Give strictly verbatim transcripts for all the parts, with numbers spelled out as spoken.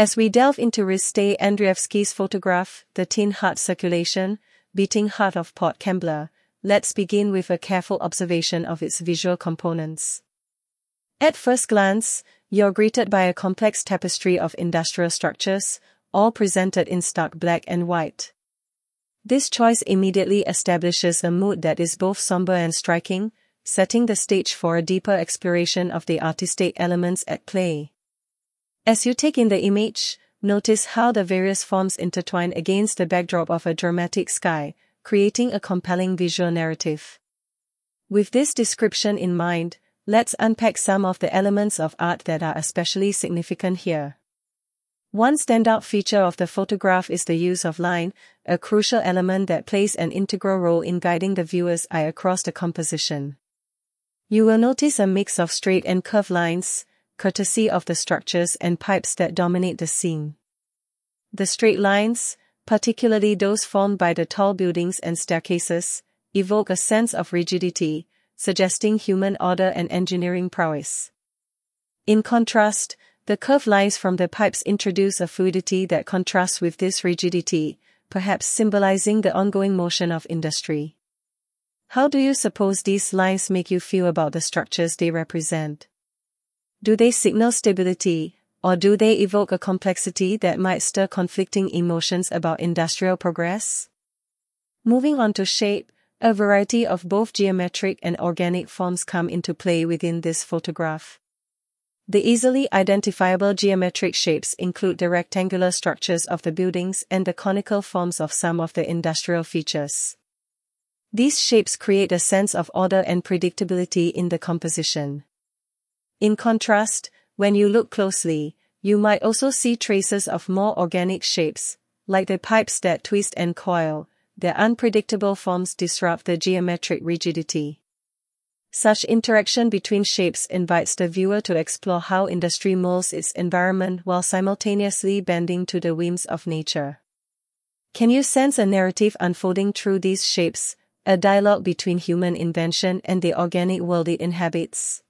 As we delve into Rystay Andreevsky's photograph, The Tin Heart Circulation, Beating Heart of Port Kembla, let's begin with a careful observation of its visual components. At first glance, you're greeted by a complex tapestry of industrial structures, all presented in stark black and white. This choice immediately establishes a mood that is both somber and striking, setting the stage for a deeper exploration of the artistic elements at play. As you take in the image, notice how the various forms intertwine against the backdrop of a dramatic sky, creating a compelling visual narrative. With this description in mind, let's unpack some of the elements of art that are especially significant here. One standout feature of the photograph is the use of line, a crucial element that plays an integral role in guiding the viewer's eye across the composition. You will notice a mix of straight and curved lines, courtesy of the structures and pipes that dominate the scene. The straight lines, particularly those formed by the tall buildings and staircases, evoke a sense of rigidity, suggesting human order and engineering prowess. In contrast, the curved lines from the pipes introduce a fluidity that contrasts with this rigidity, perhaps symbolizing the ongoing motion of industry. How do you suppose these lines make you feel about the structures they represent? Do they signal stability, or do they evoke a complexity that might stir conflicting emotions about industrial progress? Moving on to shape, a variety of both geometric and organic forms come into play within this photograph. The easily identifiable geometric shapes include the rectangular structures of the buildings and the conical forms of some of the industrial features. These shapes create a sense of order and predictability in the composition. In contrast, when you look closely, you might also see traces of more organic shapes, like the pipes that twist and coil. Their unpredictable forms disrupt the geometric rigidity. Such interaction between shapes invites the viewer to explore how industry molds its environment while simultaneously bending to the whims of nature. Can you sense a narrative unfolding through these shapes, a dialogue between human invention and the organic world it inhabits?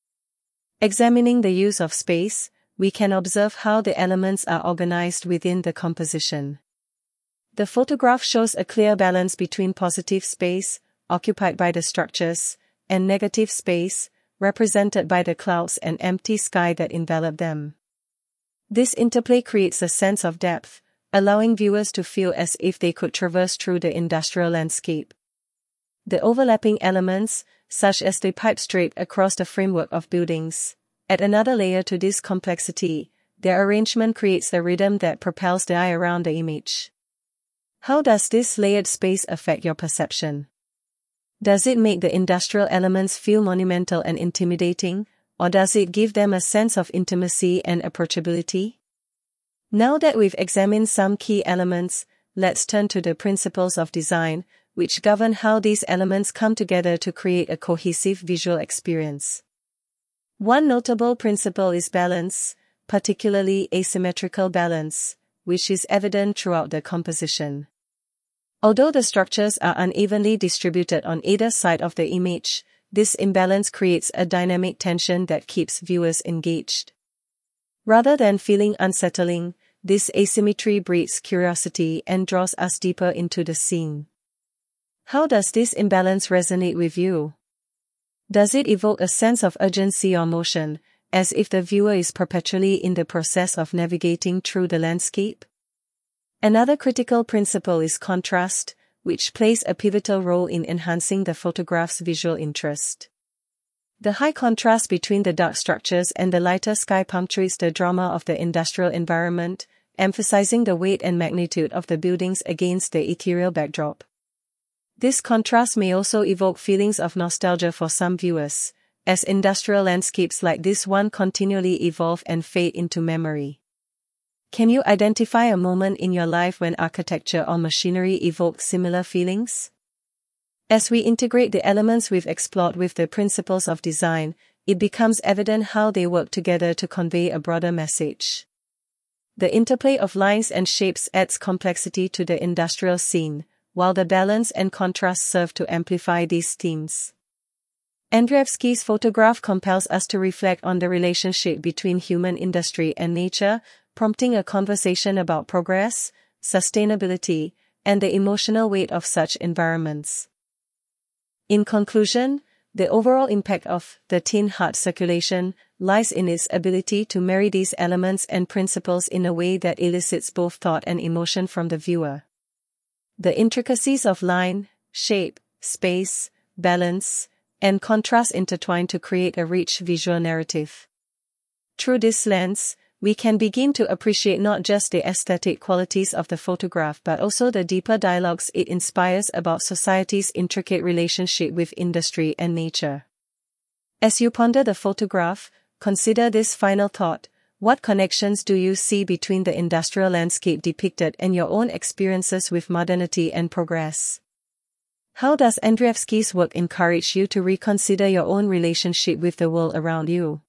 Examining the use of space, we can observe how the elements are organized within the composition. The photograph shows a clear balance between positive space, occupied by the structures, and negative space, represented by the clouds and empty sky that envelop them. This interplay creates a sense of depth, allowing viewers to feel as if they could traverse through the industrial landscape. The overlapping elements, such as the pipes draped across the framework of buildings, add another layer to this complexity. Their arrangement creates a rhythm that propels the eye around the image. How does this layered space affect your perception? Does it make the industrial elements feel monumental and intimidating, or does it give them a sense of intimacy and approachability? Now that we've examined some key elements, let's turn to the principles of design, which govern how these elements come together to create a cohesive visual experience. One notable principle is balance, particularly asymmetrical balance, which is evident throughout the composition. Although the structures are unevenly distributed on either side of the image, this imbalance creates a dynamic tension that keeps viewers engaged. Rather than feeling unsettling, this asymmetry breeds curiosity and draws us deeper into the scene. How does this imbalance resonate with you? Does it evoke a sense of urgency or motion, as if the viewer is perpetually in the process of navigating through the landscape? Another critical principle is contrast, which plays a pivotal role in enhancing the photograph's visual interest. The high contrast between the dark structures and the lighter sky punctuates the drama of the industrial environment, emphasizing the weight and magnitude of the buildings against the ethereal backdrop. This contrast may also evoke feelings of nostalgia for some viewers, as industrial landscapes like this one continually evolve and fade into memory. Can you identify a moment in your life when architecture or machinery evoked similar feelings? As we integrate the elements we've explored with the principles of design, it becomes evident how they work together to convey a broader message. The interplay of lines and shapes adds complexity to the industrial scene, while the balance and contrast serve to amplify these themes. Andreevsky's photograph compels us to reflect on the relationship between human industry and nature, prompting a conversation about progress, sustainability, and the emotional weight of such environments. In conclusion, the overall impact of the Teen Heart Circulation lies in its ability to marry these elements and principles in a way that elicits both thought and emotion from the viewer. The intricacies of line, shape, space, balance, and contrast intertwine to create a rich visual narrative. Through this lens, we can begin to appreciate not just the aesthetic qualities of the photograph but also the deeper dialogues it inspires about society's intricate relationship with industry and nature. As you ponder the photograph, consider this final thought: what connections do you see between the industrial landscape depicted and your own experiences with modernity and progress? How does Andreevsky's work encourage you to reconsider your own relationship with the world around you?